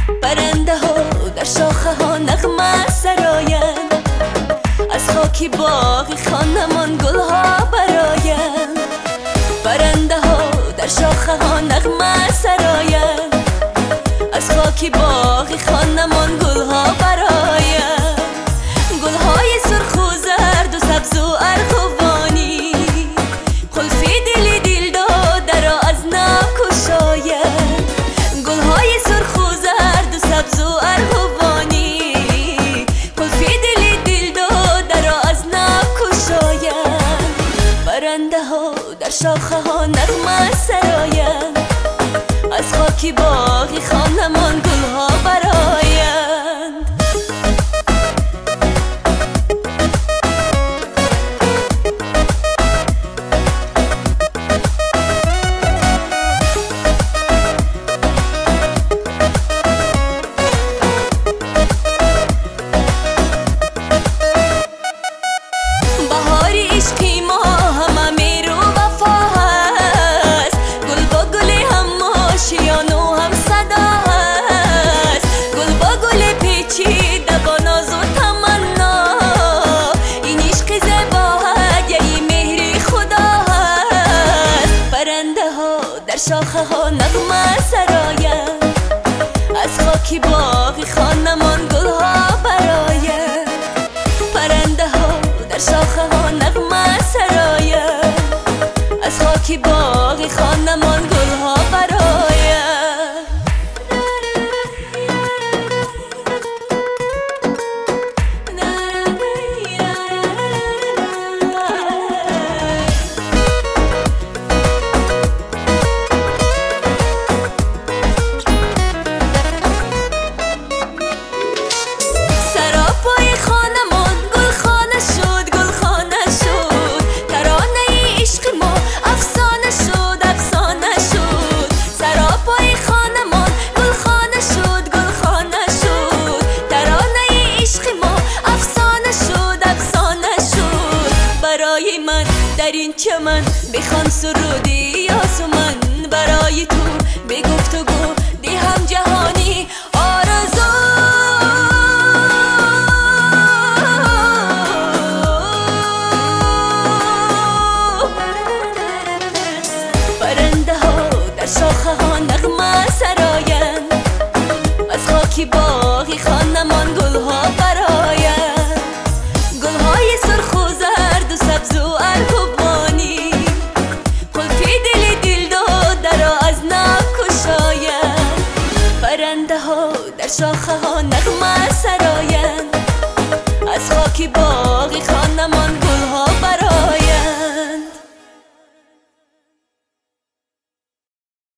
پرنده ها در شاخه ها نغمه سرایند، از خاکی باغی خانمان گل ها برآیند. پرنده ها در شاخه ها نغمه سرایند، از خاکی باغی خانمان گل ها برآیند. گل های سرخ و زرد و سبز و ارغوانی، قلفی دل دل داده را از ناب گشایند. گل های سرخ و زرد و سبز و ارغوانی، قلفی دل دل داده را از ناب گشایند. پرنده ها در شاخه ها نغمه سرایند، از خاکی باغی خانمان گل ها برآیند. بهاری عشقی ما همه مهر و وفا هست، گل با گل هم آشیان و هم صدا هست. گل با گل پیچیده با ناز و تمنا، این عشق زیبا هدیه مهر خدا هست. پرنده ها در شاخه ها نغمه سرایند، از خاکی باغی خانمان گل ها برآیند. پرنده ها در شاخه ها نغمه سرایند، از خاکی باغی خانمان گل ها برآیند. سراپای خانمان گلخانه شد، گلخانه شد. ترانه عشق ما افسانه شد، افسانه شد. سراپای خانمان گلخانه شد، گلخانه شد. ترانه عشق ما افسانه شد، افسانه شد. برای من در این چمن بخوان سرودی آسمان، برای تو به گفتگو دهم جهانی آرزو. پرنده ها در شاخه ها نغمه سرایند، از خاکی باغی خانمان گل ها برآیند. گل های سرخ و زرد و سبز و ارغوانی، قلفی دل دل داده را از ناب گشایند. پرنده ها در شاخه ها نغمه سرایند، از خاکی باغی